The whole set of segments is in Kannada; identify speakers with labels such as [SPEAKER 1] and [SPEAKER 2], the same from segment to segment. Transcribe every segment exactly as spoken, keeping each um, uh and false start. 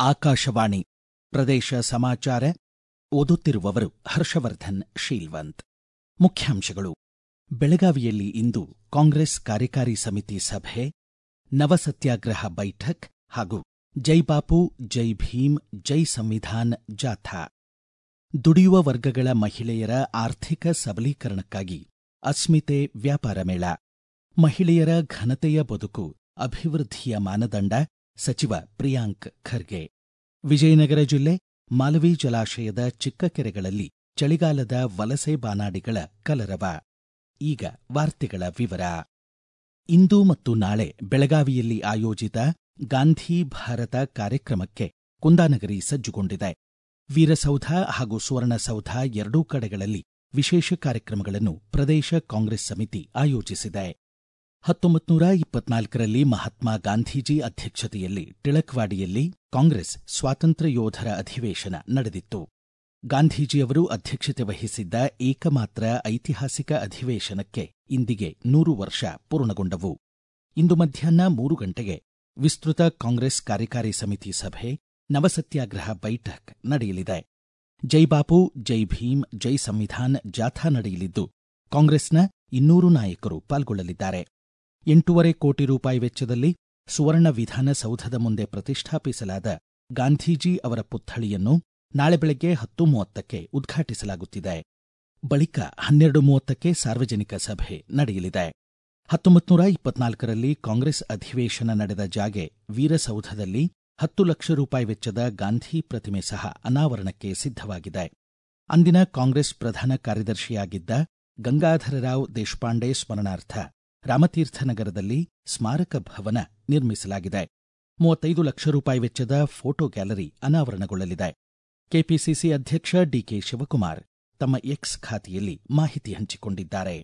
[SPEAKER 1] ಆಕಾಶವಾಣಿ ಪ್ರದೇಶ ಸಮಾಚಾರ ಓದುತ್ತಿರುವವರು ಹರ್ಷವರ್ಧನ್ ಶೀಲ್ವಂತ್. ಮುಖ್ಯಾಂಶಗಳು. ಬೆಳಗಾವಿಯಲ್ಲಿ ಇಂದು ಕಾಂಗ್ರೆಸ್ ಕಾರ್ಯಕಾರಿ ಸಮಿತಿ ಸಭೆ, ನವಸತ್ಯಾಗ್ರಹ ಬೈಠಕ್ ಹಾಗೂ ಜೈ ಬಾಪು ಜೈ ಭೀಮ್ ಜೈ ಸಂವಿಧಾನ್ ಜಾಥಾ. ದುಡಿಯುವ ವರ್ಗಗಳ ಮಹಿಳೆಯರ ಆರ್ಥಿಕ ಸಬಲೀಕರಣಕ್ಕಾಗಿ ಅಸ್ಮಿತೆ ವ್ಯಾಪಾರ ಮೇಳ. ಮಹಿಳೆಯರ ಘನತೆಯ ಬದುಕು ಅಭಿವೃದ್ಧಿಯ ಮಾನದಂಡ, ಸಚಿವ ಪ್ರಿಯಾಂಕ್ ಖರ್ಗೆ. ವಿಜಯನಗರ ಜಿಲ್ಲೆ ಮಾಲವಿ ಜಲಾಶಯದ ಚಿಕ್ಕ ಕೆರೆಗಳಲ್ಲಿ ಚಳಿಗಾಲದ ವಲಸೆ ಬಾನಾಡಿಗಳ ಕಲರವ. ಈಗ ವಾರ್ತೆಗಳ ವಿವರ. ಇಂದು ಮತ್ತು ನಾಳೆ ಬೆಳಗಾವಿಯಲ್ಲಿ ಆಯೋಜಿತ ಗಾಂಧಿ ಭಾರತ ಕಾರ್ಯಕ್ರಮಕ್ಕೆ ಕುಂದಾನಗರಿ ಸಜ್ಜುಗೊಂಡಿದೆ. ವೀರಸೌಧ ಹಾಗೂ ಸುವರ್ಣಸೌಧ ಎರಡೂ ಕಡೆಗಳಲ್ಲಿ ವಿಶೇಷ ಕಾರ್ಯಕ್ರಮಗಳನ್ನು ಪ್ರದೇಶ ಕಾಂಗ್ರೆಸ್ ಸಮಿತಿ ಆಯೋಜಿಸಿದೆ. ಹತ್ತೊಂಬತ್ತು ನೂರ ಇಪ್ಪತ್ನಾಲ್ಕರಲ್ಲಿ ಮಹಾತ್ಮ ಗಾಂಧೀಜಿ ಅಧ್ಯಕ್ಷತೆಯಲ್ಲಿ ಟಿಳಕ್ವಾಡಿಯಲ್ಲಿ ಕಾಂಗ್ರೆಸ್ ಸ್ವಾತಂತ್ರ್ಯ ಯೋಧರ ಅಧಿವೇಶನ ನಡೆದಿತ್ತು. ಗಾಂಧೀಜಿಯವರು ಅಧ್ಯಕ್ಷತೆ ವಹಿಸಿದ್ದ ಏಕಮಾತ್ರ ಐತಿಹಾಸಿಕ ಅಧಿವೇಶನಕ್ಕೆ ಇಂದಿಗೆ ನೂರು ವರ್ಷ ಪೂರ್ಣಗೊಂಡವು. ಇಂದು ಮಧ್ಯಾಹ್ನ ಮೂರು ಗಂಟೆಗೆ ವಿಸ್ತೃತ ಕಾಂಗ್ರೆಸ್ ಕಾರ್ಯಕಾರಿ ಸಮಿತಿ ಸಭೆ, ನವಸತ್ಯಾಗ್ರಹ ಬೈಠಕ್ ನಡೆಯಲಿದೆ. ಜೈ ಬಾಪು ಜೈ ಭೀಮ್ ಜೈ ಸಂವಿಧಾನ್ ಜಾಥಾ ನಡೆಯಲಿದ್ದು, ಕಾಂಗ್ರೆಸ್ನ ಇನ್ನೂರು ನಾಯಕರು ಪಾಲ್ಗೊಳ್ಳಲಿದ್ದಾರೆ. ಎಂಟೂವರೆ ಕೋಟಿ ರೂಪಾಯಿ ವೆಚ್ಚದಲ್ಲಿ ಸುವರ್ಣ ವಿಧಾನಸೌಧದ ಮುಂದೆ ಪ್ರತಿಷ್ಠಾಪಿಸಲಾದ ಗಾಂಧೀಜಿ ಅವರ ಪುತ್ಥಳಿಯನ್ನು ನಾಳೆ ಬೆಳಗ್ಗೆ ಹತ್ತು ಮೂವತ್ತಕ್ಕೆ ಉದ್ಘಾಟಿಸಲಾಗುತ್ತಿದೆ. ಬಳಿಕ ಹನ್ನೆರಡು ಮೂವತ್ತಕ್ಕೆ ಸಾರ್ವಜನಿಕ ಸಭೆ ನಡೆಯಲಿದೆ. ಹತ್ತೊಂಬತ್ತು ನೂರ ಇಪ್ಪತ್ನಾಲ್ಕರಲ್ಲಿ ಕಾಂಗ್ರೆಸ್ ಅಧಿವೇಶನ ನಡೆದ ಜಾಗೆ ವೀರಸೌಧದಲ್ಲಿ ಹತ್ತು ಲಕ್ಷ ರೂಪಾಯಿ ವೆಚ್ಚದ ಗಾಂಧಿ ಪ್ರತಿಮೆ ಸಹ ಅನಾವರಣಕ್ಕೆ ಸಿದ್ಧವಾಗಿದೆ. ಅಂದಿನ ಕಾಂಗ್ರೆಸ್ ಪ್ರಧಾನ ಕಾರ್ಯದರ್ಶಿಯಾಗಿದ್ದ ಗಂಗಾಧರರಾವ್ ದೇಶಪಾಂಡೆ ಸ್ಮರಣಾರ್ಥ ರಾಮತೀರ್ಥನಗರದಲ್ಲಿ ಸ್ಮಾರಕ ಭವನ ನಿರ್ಮಿಸಲಾಗಿದೆ. ಮೂವತ್ತೈದು ಲಕ್ಷ ರೂಪಾಯಿ ವೆಚ್ಚದ ಫೋಟೋ ಗ್ಯಾಲರಿ ಅನಾವರಣಗೊಳ್ಳಲಿದೆ. ಕೆಪಿಸಿಸಿ ಅಧ್ಯಕ್ಷ ಡಿಕೆ ಶಿವಕುಮಾರ್ ತಮ್ಮ ಎಕ್ಸ್ ಖಾತೆಯಲ್ಲಿ ಮಾಹಿತಿ ಹಂಚಿಕೊಂಡಿದ್ದಾರೆ.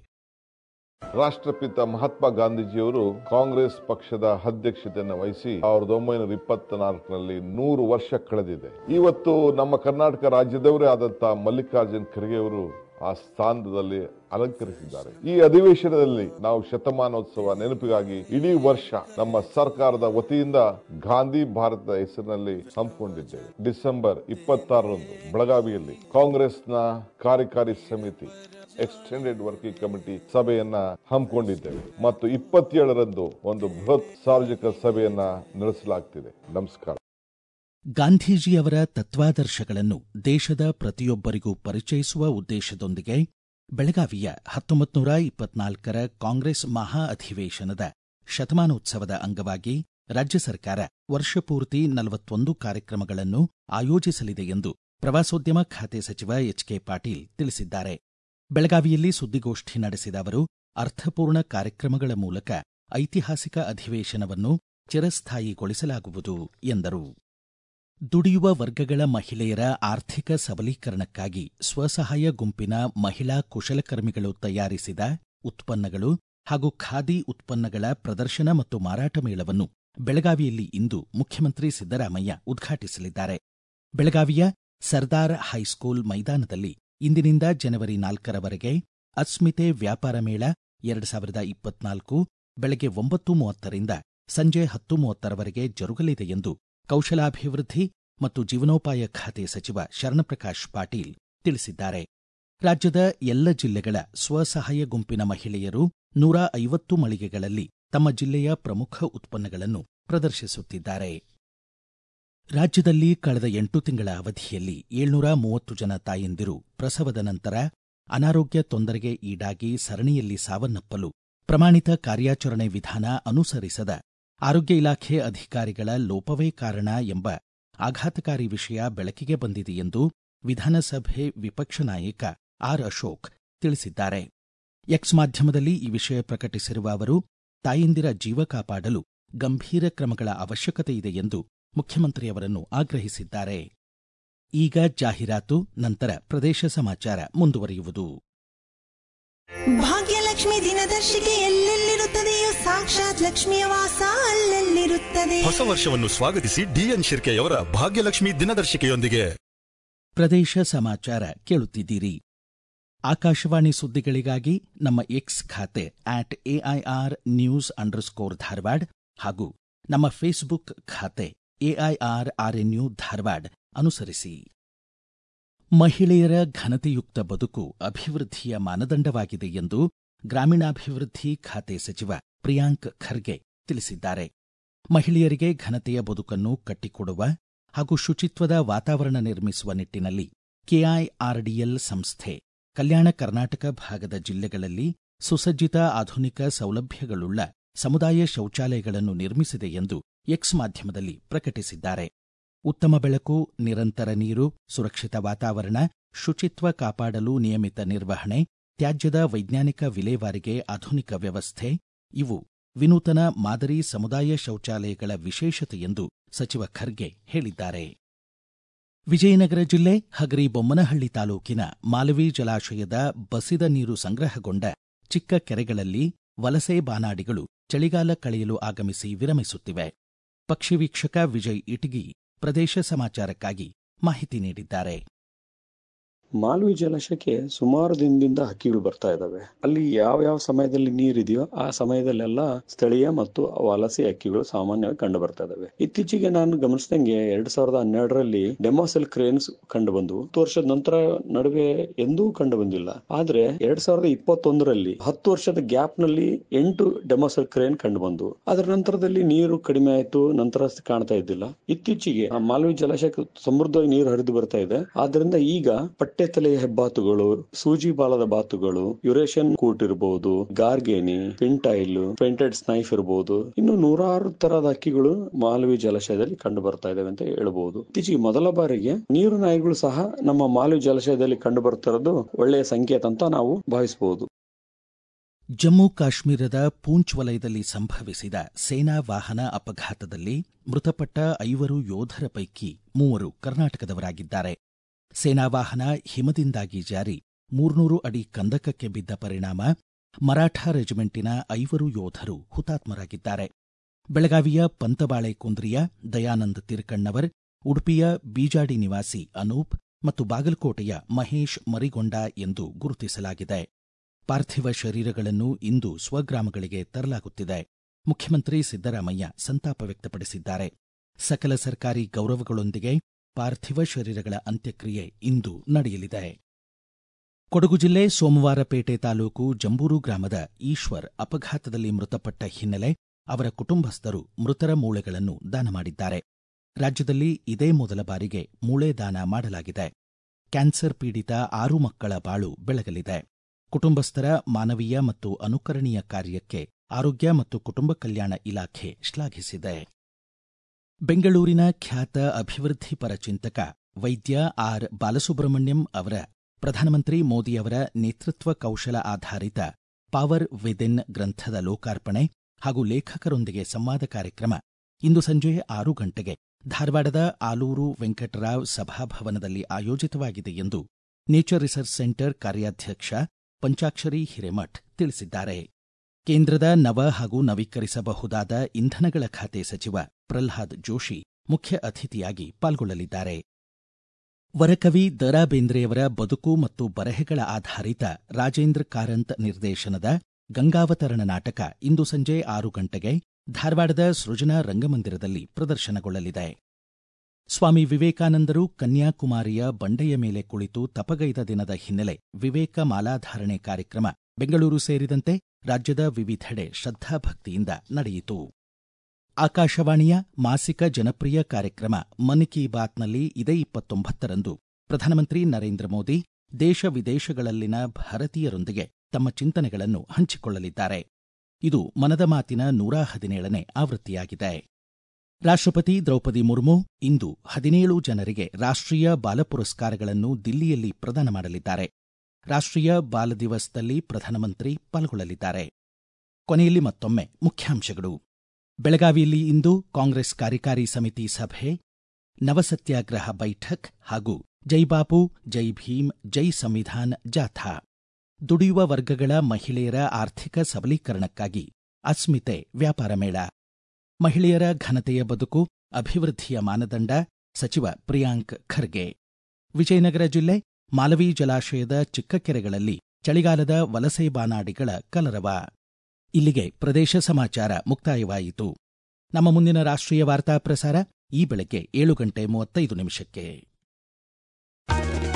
[SPEAKER 2] ರಾಷ್ಟ್ರಪಿತ ಮಹಾತ್ಮ ಗಾಂಧೀಜಿಯವರು ಕಾಂಗ್ರೆಸ್ ಪಕ್ಷದ ಅಧ್ಯಕ್ಷತೆಯನ್ನು ವಹಿಸಿ ಸಾವಿರದ ಒಂಬೈನೂರ ಇಪ್ಪತ್ನಾಲ್ಕರಲ್ಲಿ ನೂರು ವರ್ಷ ಕಳೆದಿದೆ. ಇವತ್ತು ನಮ್ಮ ಕರ್ನಾಟಕ ರಾಜ್ಯದವರೇ ಆದಂತಹ ಮಲ್ಲಿಕಾರ್ಜುನ್ ಖರ್ಗೆ ಅವರು ಆ ಸ್ಥಾನದಲ್ಲಿ ಅಲಂಕರಿಸಿದ್ದಾರೆ. ಈ ಅಧಿವೇಶನದಲ್ಲಿ ನಾವು ಶತಮಾನೋತ್ಸವ ನೆನಪಿಗಾಗಿ ಇಡೀ ವರ್ಷ ನಮ್ಮ ಸರ್ಕಾರದ ವತಿಯಿಂದ ಗಾಂಧಿ ಭಾರತದ ಹೆಸರಿನಲ್ಲಿ ಹಮ್ಮಿಕೊಂಡಿದ್ದೇವೆ. ಡಿಸೆಂಬರ್ ಇಪ್ಪತ್ತಾರರಂದು ಬೆಳಗಾವಿಯಲ್ಲಿ ಕಾಂಗ್ರೆಸ್ನ ಕಾರ್ಯಕಾರಿ ಸಮಿತಿ ಎಕ್ಸ್ಟೆಂಡೆಡ್ ವರ್ಕಿಂಗ್ ಕಮಿಟಿ ಸಭೆಯನ್ನ ಹಮ್ಮಿಕೊಂಡಿದ್ದೇವೆ ಮತ್ತು ಇಪ್ಪತ್ತೇಳರಂದು ಒಂದು ಬೃಹತ್ ಸಾರ್ವಜನಿಕ ಸಭೆಯನ್ನ ನಡೆಸಲಾಗುತ್ತಿದೆ. ನಮಸ್ಕಾರ.
[SPEAKER 1] ಗಾಂಧೀಜಿಯವರ ತತ್ವಾದರ್ಶಗಳನ್ನು ದೇಶದ ಪ್ರತಿಯೊಬ್ಬರಿಗೂ ಪರಿಚಯಿಸುವ ಉದ್ದೇಶದೊಂದಿಗೆ ಬೆಳಗಾವಿಯ ಹತ್ತೊಂಬತ್ತು ನೂರ ಇಪ್ಪತ್ನಾಲ್ಕರ ಕಾಂಗ್ರೆಸ್ ಮಹಾ ಅಧಿವೇಶನದ ಶತಮಾನೋತ್ಸವದ ಅಂಗವಾಗಿ ರಾಜ್ಯ ಸರ್ಕಾರ ವರ್ಷಪೂರ್ತಿ ನಲವತ್ತೊಂದು ಕಾರ್ಯಕ್ರಮಗಳನ್ನು ಆಯೋಜಿಸಲಿದೆ ಎಂದು ಪ್ರವಾಸೋದ್ಯಮ ಖಾತೆ ಸಚಿವ ಎಚ್ ಕೆ ಪಾಟೀಲ್ ತಿಳಿಸಿದ್ದಾರೆ. ಬೆಳಗಾವಿಯಲ್ಲಿ ಸುದ್ದಿಗೋಷ್ಠಿ ನಡೆಸಿದ ಅವರು, ಅರ್ಥಪೂರ್ಣ ಕಾರ್ಯಕ್ರಮಗಳ ಮೂಲಕ ಐತಿಹಾಸಿಕ ಅಧಿವೇಶನವನ್ನು ಚಿರಸ್ಥಾಯಿಗೊಳಿಸಲಾಗುವುದು ಎಂದರು. ದುಡಿಯುವ ವರ್ಗಗಳ ಮಹಿಳೆಯರ ಆರ್ಥಿಕ ಸಬಲೀಕರಣಕ್ಕಾಗಿ ಸ್ವಸಹಾಯ ಗುಂಪಿನ ಮಹಿಳಾ ಕುಶಲಕರ್ಮಿಗಳು ತಯಾರಿಸಿದ ಉತ್ಪನ್ನಗಳು ಹಾಗೂ ಖಾದಿ ಉತ್ಪನ್ನಗಳ ಪ್ರದರ್ಶನ ಮತ್ತು ಮಾರಾಟ ಮೇಳವನ್ನು ಬೆಳಗಾವಿಯಲ್ಲಿ ಇಂದು ಮುಖ್ಯಮಂತ್ರಿ ಸಿದ್ದರಾಮಯ್ಯ ಉದ್ಘಾಟಿಸಲಿದ್ದಾರೆ. ಬೆಳಗಾವಿಯ ಸರ್ದಾರ್ ಹೈಸ್ಕೂಲ್ ಮೈದಾನದಲ್ಲಿ ಇಂದಿನಿಂದ ಜನವರಿ ನಾಲ್ಕರವರೆಗೆ ಅಸ್ಮಿತೆ ವ್ಯಾಪಾರ ಮೇಳ ಎರಡು ಸಾವಿರದ ಇಪ್ಪತ್ನಾಲ್ಕು ಬೆಳಗ್ಗೆ ಒಂಬತ್ತು ಮೂವತ್ತರಿಂದ ಸಂಜೆ ಹತ್ತು ಮೂವತ್ತರವರೆಗೆ ಜರುಗಲಿದೆ ಎಂದು ಕೌಶಲಾಭಿವೃದ್ಧಿ ಮತ್ತು ಜೀವನೋಪಾಯ ಖಾತೆ ಸಚಿವ ಶರಣಪ್ರಕಾಶ್ ಪಾಟೀಲ್ ತಿಳಿಸಿದ್ದಾರೆ. ರಾಜ್ಯದ ಎಲ್ಲ ಜಿಲ್ಲೆಗಳ ಸ್ವಸಹಾಯ ಗುಂಪಿನ ಮಹಿಳೆಯರು ನೂರ ಐವತ್ತು ಮಳಿಗೆಗಳಲ್ಲಿ ತಮ್ಮ ಜಿಲ್ಲೆಯ ಪ್ರಮುಖ ಉತ್ಪನ್ನಗಳನ್ನು ಪ್ರದರ್ಶಿಸುತ್ತಿದ್ದಾರೆ. ರಾಜ್ಯದಲ್ಲಿ ಕಳೆದ ಎಂಟು ತಿಂಗಳ ಅವಧಿಯಲ್ಲಿ ಏಳ್ನೂರ ಮೂವತ್ತು ಜನ ತಾಯಂದಿರು ಪ್ರಸವದ ನಂತರ ಅನಾರೋಗ್ಯ ತೊಂದರೆಗೆ ಈಡಾಗಿ ಸರಣಿಯಲ್ಲಿ ಸಾವನ್ನಪ್ಪಲು ಪ್ರಮಾಣಿತ ಕಾರ್ಯಾಚರಣೆ ವಿಧಾನ ಅನುಸರಿಸದ ಆರೋಗ್ಯ ಇಲಾಖೆ ಅಧಿಕಾರಿಗಳ ಲೋಪವೇ ಕಾರಣ ಎಂಬ ಆಘಾತಕಾರಿ ವಿಷಯ ಬೆಳಕಿಗೆ ಬಂದಿದೆ ಎಂದು ವಿಧಾನಸಭೆ ವಿಪಕ್ಷ ನಾಯಕ ಆರ್ ಅಶೋಕ್ ತಿಳಿಸಿದ್ದಾರೆ. ಎಕ್ಸ್ ಮಾಧ್ಯಮದಲ್ಲಿ ಈ ವಿಷಯ ಪ್ರಕಟಿಸಿರುವ ಅವರು, ತಾಯಂದಿರ ಜೀವ ಕಾಪಾಡಲು ಗಂಭೀರ ಕ್ರಮಗಳ ಅವಶ್ಯಕತೆ ಇದೆ ಎಂದು ಮುಖ್ಯಮಂತ್ರಿಯವರನ್ನು ಆಗ್ರಹಿಸಿದ್ದಾರೆ. ಈಗ ಜಾಹೀರಾತು, ನಂತರ ಪ್ರದೇಶ ಸಮಾಚಾರ ಮುಂದುವರಿಯುವುದು.
[SPEAKER 3] ಭಾಗ್ಯಲಕ್ಷ್ಮಿ ದಿನದರ್ಶಿಕೆ ಎಲ್ಲೆಲ್ಲಿರುತ್ತದೆಯೋ ಸಾಕ್ಷಾತ್ ಲಕ್ಷ್ಮಿಯ ವಾಸ ಅಲ್ಲೆಲ್ಲಿರುತ್ತದೆ.
[SPEAKER 4] ಹೊಸ ವರ್ಷವನ್ನು ಸ್ವಾಗತಿಸಿ ಡಿಎನ್ ಶಿರ್ಕೆಯವರ ಭಾಗ್ಯಲಕ್ಷ್ಮಿ ದಿನದರ್ಶಿಕೆಯೊಂದಿಗೆ.
[SPEAKER 1] ಪ್ರದೇಶ ಸಮಾಚಾರ ಕೇಳುತ್ತಿದ್ದೀರಿ. ಆಕಾಶವಾಣಿ ಸುದ್ದಿಗಳಿಗಾಗಿ ನಮ್ಮ ಎಕ್ಸ್ ಖಾತೆ at AIR news underscore Dharwad ಹಾಗೂ ನಮ್ಮ ಫೇಸ್ಬುಕ್ ಖಾತೆ ಎಐಆರ್ ಆರ್ಎನ್ಯು ಧಾರವಾಡ ಅನುಸರಿಸಿ. ಮಹಿಳೆಯರ ಘನತೆಯುಕ್ತ ಬದುಕು ಅಭಿವೃದ್ಧಿಯ ಮಾನದಂಡವಾಗಿದೆ ಎಂದು ಗ್ರಾಮೀಣಾಭಿವೃದ್ಧಿ ಖಾತೆ ಸಚಿವ ಪ್ರಿಯಾಂಕ್ ಖರ್ಗೆ ತಿಳಿಸಿದ್ದಾರೆ. ಮಹಿಳೆಯರಿಗೆ ಘನತೆಯ ಬದುಕನ್ನು ಕಟ್ಟಿಕೊಡುವ ಹಾಗೂ ಶುಚಿತ್ವದ ವಾತಾವರಣ ನಿರ್ಮಿಸುವ ನಿಟ್ಟಿನಲ್ಲಿ ಕೆಐಆರ್ಡಿಎಲ್ ಸಂಸ್ಥೆ ಕಲ್ಯಾಣ ಕರ್ನಾಟಕ ಭಾಗದ ಜಿಲ್ಲೆಗಳಲ್ಲಿ ಸುಸಜ್ಜಿತ ಆಧುನಿಕ ಸೌಲಭ್ಯಗಳುಳ್ಳ ಸಮುದಾಯ ಶೌಚಾಲಯಗಳನ್ನು ನಿರ್ಮಿಸಿದೆ ಎಂದು ಎಕ್ಸ್ ಮಾಧ್ಯಮದಲ್ಲಿ ಪ್ರಕಟಿಸಿದ್ದಾರೆ. ಉತ್ತಮ ಬೆಳಕು, ನಿರಂತರ ನೀರು, ಸುರಕ್ಷಿತ ವಾತಾವರಣ, ಶುಚಿತ್ವ ಕಾಪಾಡಲು ನಿಯಮಿತ ನಿರ್ವಹಣೆ, ತ್ಯಾಜ್ಯದ ವೈಜ್ಞಾನಿಕ ವಿಲೇವಾರಿಗೆ ಆಧುನಿಕ ವ್ಯವಸ್ಥೆ ಇವು ವಿನೂತನ ಮಾದರಿ ಸಮುದಾಯ ಶೌಚಾಲಯಗಳ ವಿಶೇಷತೆ ಎಂದು ಸಚಿವ ಖರ್ಗೆ ಹೇಳಿದ್ದಾರೆ. ವಿಜಯನಗರ ಜಿಲ್ಲೆ ಹಗರಿಬೊಮ್ಮನಹಳ್ಳಿ ತಾಲೂಕಿನ ಮಾಲವಿ ಜಲಾಶಯದ ಬಸಿದ ನೀರು ಸಂಗ್ರಹಗೊಂಡ ಚಿಕ್ಕ ಕೆರೆಗಳಲ್ಲಿ ವಲಸೆ ಬಾನಾಡಿಗಳು ಚಳಿಗಾಲ ಕಳೆಯಲು ಆಗಮಿಸಿ ವಿರಮಿಸುತ್ತಿವೆ. ಪಕ್ಷಿ ವೀಕ್ಷಕ ವಿಜಯ್ ಇಟಗಿ ಪ್ರದೇಶ ಸಮಾಚಾರಕ್ಕಾಗಿ ಮಾಹಿತಿ ನೀಡಿದ್ದಾರೆ.
[SPEAKER 5] ಮಾಲ್ವಿ ಜಲಾಶಯಕ್ಕೆ ಸುಮಾರು ದಿನದಿಂದ ಹಕ್ಕಿಗಳು ಬರ್ತಾ ಇದಾವೆ. ಅಲ್ಲಿ ಯಾವ ಯಾವ ಸಮಯದಲ್ಲಿ ನೀರಿದೆಯೋ ಆ ಸಮಯದಲ್ಲೆಲ್ಲ ಸ್ಥಳೀಯ ಮತ್ತು ವಲಸೆ ಹಕ್ಕಿಗಳು ಸಾಮಾನ್ಯವಾಗಿ ಕಂಡು ಬರ್ತಾ ಇದಾವೆ. ಇತ್ತೀಚೆಗೆ ನಾನು ಗಮನಿಸಿದಂಗೆ ಎರಡ್ ಸಾವಿರದ ಹನ್ನೆರಡರಲ್ಲಿ ಡೆಮೋಸೆಲ್ ಕ್ರೇನ್ಸ್ ಕಂಡು ಬಂದವು. ಹತ್ತು ವರ್ಷದ ನಂತರ ನಡುವೆ ಎಂದೂ ಕಂಡು ಬಂದಿಲ್ಲ. ಆದ್ರೆ ಎರಡ್ ಸಾವಿರದ ಇಪ್ಪತ್ತೊಂದರಲ್ಲಿ ಹತ್ತು ವರ್ಷದ ಗ್ಯಾಪ್ ನಲ್ಲಿ ಎಂಟು ಡೆಮೋಸೆಲ್ ಕ್ರೇನ್ ಕಂಡು ಬಂದವು. ಅದರ ನಂತರದಲ್ಲಿ ನೀರು ಕಡಿಮೆ ಆಯ್ತು, ನಂತರ ಕಾಣ್ತಾ ಇದ್ದಿಲ್ಲ. ಇತ್ತೀಚೆಗೆ ಆ ಮಾಲ್ವಿ ಜಲಾಶಯಕ್ಕೆ ಸಮೃದ್ಧವಾಗಿ ನೀರು ಹರಿದು ಬರ್ತಾ ಇದೆ. ಆದ್ರಿಂದ ಈಗ ಪಟ್ಟೆ ತಲೆಯ ಹೆಬ್ಬಾತುಗಳು, ಸೂಜಿ ಬಾಲದ ಬಾತುಗಳು, ಯುರೇಷಿಯನ್ ಕೂಟ್ ಇರಬಹುದು, ಗಾರ್ಗೇನಿ, ಪಿಂಟೈಲ್, ಪೆಂಟೆಡ್ ಸ್ನೈಫ್ ಇರಬಹುದು, ಇನ್ನು ನೂರಾರು ತರಹದ ಹಕ್ಕಿಗಳು ಮಾಲ್ವಿ ಜಲಾಶಯದಲ್ಲಿ ಕಂಡು ಬರ್ತಾ ಇದಾವೆ ಅಂತ ಹೇಳಬಹುದು. ಇತ್ತೀಚೆಗೆ ಮೊದಲ ಬಾರಿಗೆ ನೀರು ನಾಯಿಗಳು ಸಹ ನಮ್ಮ ಮಾಲ್ವಿ ಜಲಾಶಯದಲ್ಲಿ ಕಂಡು ಬರ್ತಿರೋದು ಒಳ್ಳೆಯ ಸಂಕೇತ ಅಂತ ನಾವು ಭಾವಿಸಬಹುದು.
[SPEAKER 1] ಜಮ್ಮು ಕಾಶ್ಮೀರದ ಪೂಂಚ್ ವಲಯದಲ್ಲಿ ಸಂಭವಿಸಿದ ಸೇನಾ ವಾಹನ ಅಪಘಾತದಲ್ಲಿ ಮೃತಪಟ್ಟ ಐವರು ಯೋಧರ ಪೈಕಿ ಮೂವರು ಕರ್ನಾಟಕದವರಾಗಿದ್ದಾರೆ. ಸೇನಾ ವಾಹನ ಹಿಮದಿಂದಾಗಿ ಜಾರಿ ಮೂರ್ನೂರು ಅಡಿ ಕಂದಕಕ್ಕೆ ಬಿದ್ದ ಪರಿಣಾಮ ಮರಾಠ ರೆಜಿಮೆಂಟಿನ ಐವರು ಯೋಧರು ಹುತಾತ್ಮರಾಗಿದ್ದಾರೆ. ಬೆಳಗಾವಿಯ ಪಂತಬಾಳೆ ಕುಂದ್ರಿಯ ದಯಾನಂದ್ ತಿರ್ಕಣ್ಣವರ್, ಉಡುಪಿಯ ಬೀಜಾಡಿ ನಿವಾಸಿ ಅನೂಪ್ ಮತ್ತು ಬಾಗಲಕೋಟೆಯ ಮಹೇಶ್ ಮರಿಗೊಂಡ ಎಂದು ಗುರುತಿಸಲಾಗಿದೆ. ಪಾರ್ಥಿವ ಶರೀರಗಳನ್ನು ಇಂದು ಸ್ವಗ್ರಾಮಗಳಿಗೆ ತರಲಾಗುತ್ತಿದೆ. ಮುಖ್ಯಮಂತ್ರಿ ಸಿದ್ದರಾಮಯ್ಯ ಸಂತಾಪ ವ್ಯಕ್ತಪಡಿಸಿದ್ದಾರೆ. ಸಕಲ ಸರ್ಕಾರಿ ಗೌರವಗಳೊಂದಿಗೆ ಪಾರ್ಥಿವ ಶರೀರಗಳ ಅಂತ್ಯಕ್ರಿಯೆ ಇಂದು ನಡೆಯಲಿದೆ. ಕೊಡಗು ಜಿಲ್ಲೆ ಸೋಮವಾರಪೇಟೆ ತಾಲೂಕು ಜಂಬೂರು ಗ್ರಾಮದ ಈಶ್ವರ್ ಅಪಘಾತದಲ್ಲಿ ಮೃತಪಟ್ಟ ಹಿನ್ನೆಲೆ ಅವರ ಕುಟುಂಬಸ್ಥರು ಮೃತರ ಮೂಳೆಗಳನ್ನು ದಾನ ಮಾಡಿದ್ದಾರೆ. ರಾಜ್ಯದಲ್ಲಿ ಇದೇ ಮೊದಲ ಬಾರಿಗೆ ಮೂಳೆ ದಾನ ಮಾಡಲಾಗಿದೆ. ಕ್ಯಾನ್ಸರ್ ಪೀಡಿತ ಆರು ಮಕ್ಕಳ ಬಾಳು ಬೆಳಗಲಿದೆ. ಕುಟುಂಬಸ್ಥರ ಮಾನವೀಯ ಮತ್ತು ಅನುಕರಣೀಯ ಕಾರ್ಯಕ್ಕೆ ಆರೋಗ್ಯ ಮತ್ತು ಕುಟುಂಬ ಕಲ್ಯಾಣ ಇಲಾಖೆ ಶ್ಲಾಘಿಸಿದೆ. ಬೆಂಗಳೂರಿನ ಖ್ಯಾತ ಅಭಿವೃದ್ಧಿಪರ ಚಿಂತಕ ವೈದ್ಯ ಆರ್ ಬಾಲಸುಬ್ರಹ್ಮಣ್ಯಂ ಅವರ ಪ್ರಧಾನಮಂತ್ರಿ ಮೋದಿಯವರ ನೇತೃತ್ವ ಕೌಶಲ ಆಧಾರಿತ ಪವರ್ ವಿದಿನ್ ಗ್ರಂಥದ ಲೋಕಾರ್ಪಣೆ ಹಾಗೂ ಲೇಖಕರೊಂದಿಗೆ ಸಂವಾದ ಕಾರ್ಯಕ್ರಮ ಇಂದು ಸಂಜೆ ಆರು ಗಂಟೆಗೆ ಧಾರವಾಡದ ಆಲೂರು ವೆಂಕಟರಾವ್ ಸಭಾಭವನದಲ್ಲಿ ಆಯೋಜಿತವಾಗಿದೆ ಎಂದು ನೇಚರ್ ರಿಸರ್ಚ್ ಸೆಂಟರ್ ಕಾರ್ಯಾಧ್ಯಕ್ಷ ಪಂಚಾಕ್ಷರಿ ಹಿರೇಮಠ್ ತಿಳಿಸಿದ್ದಾರೆ. ಕೇಂದ್ರದ ನವ ಹಾಗೂ ನವೀಕರಿಸಬಹುದಾದ ಇಂಧನಗಳ ಖಾತೆ ಸಚಿವ ಪ್ರಲ್ಹಾದ್ ಜೋಶಿ ಮುಖ್ಯ ಅತಿಥಿಯಾಗಿ ಪಾಲ್ಗೊಳ್ಳಲಿದ್ದಾರೆ. ವರಕವಿ ದ ರಾ ಬೇಂದ್ರೆಯವರ ಬದುಕು ಮತ್ತು ಬರೆಹಗಳ ಆಧಾರಿತ ರಾಜೇಂದ್ರ ಕಾರಂತ್ ನಿರ್ದೇಶನದ ಗಂಗಾವತರಣ ನಾಟಕ ಇಂದು ಸಂಜೆ ಆರು ಗಂಟೆಗೆ ಧಾರವಾಡದ ಸೃಜನಾ ರಂಗಮಂದಿರದಲ್ಲಿ ಪ್ರದರ್ಶನಗೊಳ್ಳಲಿದೆ. ಸ್ವಾಮಿ ವಿವೇಕಾನಂದರು ಕನ್ಯಾಕುಮಾರಿಯ ಬಂಡೆಯ ಮೇಲೆ ಕುಳಿತು ತಪಗೈದ ದಿನದ ಹಿನ್ನೆಲೆ ವಿವೇಕ ಮಾಲಾಧಾರಣೆ ಕಾರ್ಯಕ್ರಮ ಬೆಂಗಳೂರು ಸೇರಿದಂತೆ ರಾಜ್ಯದ ವಿವಿಧೆಡೆ ಶ್ರದ್ಧಾಭಕ್ತಿಯಿಂದ ನಡೆಯಿತು. ಆಕಾಶವಾಣಿಯ ಮಾಸಿಕ ಜನಪ್ರಿಯ ಕಾರ್ಯಕ್ರಮ ಮನ್ ಕಿ ಬಾತ್ನಲ್ಲಿ ಇದೇ ಇಪ್ಪತ್ತೊಂಬತ್ತರಂದು ಪ್ರಧಾನಮಂತ್ರಿ ನರೇಂದ್ರ ಮೋದಿ ದೇಶ ವಿದೇಶಗಳಲ್ಲಿನ ಭಾರತೀಯರೊಂದಿಗೆ ತಮ್ಮ ಚಿಂತನೆಗಳನ್ನು ಹಂಚಿಕೊಳ್ಳಲಿದ್ದಾರೆ. ಇದು ಮನದ ಮಾತಿನ ನೂರ ಹದಿನೇಳನೇ ಆವೃತ್ತಿಯಾಗಿದೆ. ರಾಷ್ಟ್ರಪತಿ ದ್ರೌಪದಿ ಮುರ್ಮು ಇಂದು ಹದಿನೇಳು ಜನರಿಗೆ ರಾಷ್ಟ್ರೀಯ ಬಾಲ ಪುರಸ್ಕಾರಗಳನ್ನು ದಿಲ್ಲಿಯಲ್ಲಿ ಪ್ರದಾನ ಮಾಡಲಿದ್ದಾರೆ. ರಾಷ್ಟ್ರೀಯ ಬಾಲ ದಿವಸದಲ್ಲಿ ಪ್ರಧಾನಮಂತ್ರಿ ಪಾಲ್ಗೊಳ್ಳಲಿದ್ದಾರೆ. ಕೊನೆಯಲ್ಲಿ ಮತ್ತೊಮ್ಮೆ ಮುಖ್ಯಾಂಶಗಳು. ಬೆಳಗಾವಿಯಲ್ಲಿ ಇಂದು ಕಾಂಗ್ರೆಸ್ ಕಾರ್ಯಕಾರಿ ಸಮಿತಿ ಸಭೆ, ನವಸತ್ಯಾಗ್ರಹ ಬೈಠಕ್ ಹಾಗೂ ಜೈ ಬಾಪು ಜೈ ಭೀಮ್ ಜೈ ಸಂವಿಧಾನ್ ಜಾಥಾ. ದುಡಿಯುವ ವರ್ಗಗಳ ಮಹಿಳೆಯರ ಆರ್ಥಿಕ ಸಬಲೀಕರಣಕ್ಕಾಗಿ ಅಸ್ಮಿತೆ ವ್ಯಾಪಾರ ಮೇಳ. ಮಹಿಳೆಯರ ಘನತೆಯ ಬದುಕು ಅಭಿವೃದ್ಧಿಯ ಮಾನದಂಡ ಸಚಿವ ಪ್ರಿಯಾಂಕ್ ಖರ್ಗೆ. ವಿಜಯನಗರ ಜಿಲ್ಲೆ ಮಾಲವಿ ಜಲಾಶಯದ ಚಿಕ್ಕ ಕೆರೆಗಳಲ್ಲಿ ಚಳಿಗಾಲದ ವಲಸೆ ಬಾನಾಡಿಗಳ ಕಲರವ. ಇಲ್ಲಿಗೆ ಪ್ರದೇಶ ಸಮಾಚಾರ ಮುಕ್ತಾಯವಾಯಿತು. ನಮ್ಮ ಮುಂದಿನ ರಾಷ್ಟ್ರೀಯ ವಾರ್ತಾ ಪ್ರಸಾರ ಈ ಬೆಳಗ್ಗೆ ಏಳು ಗಂಟೆ ಮೂವತ್ತೈದು ನಿಮಿಷಕ್ಕೆ.